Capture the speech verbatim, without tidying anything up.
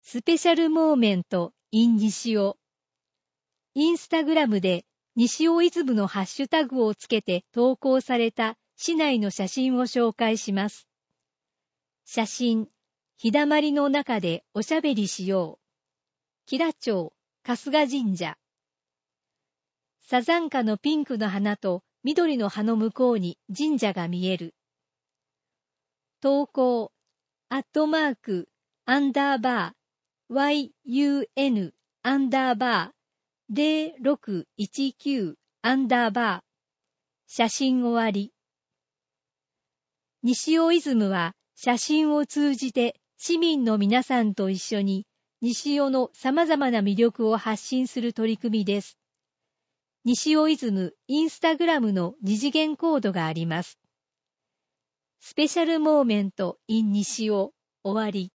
スペシャルモーメント in 西尾。インスタグラムで西尾イズムのハッシュタグをつけて投稿された市内の写真を紹介します。写真、日だまりの中でおしゃべりしよう。吉良町、春日神社。サザンカのピンクの花と緑の葉の向こうに神社が見える。投稿、アットマーク、アンダーバー、yun、アンダーバー、ゼロろくいちきゅう、アンダーバー。写真終わり。西尾イズムは写真を通じて市民の皆さんと一緒に西尾の様々な魅力を発信する取り組みです。西尾イズムインスタグラムの二次元コードがあります。スペシャルモーメント in 西尾終わり。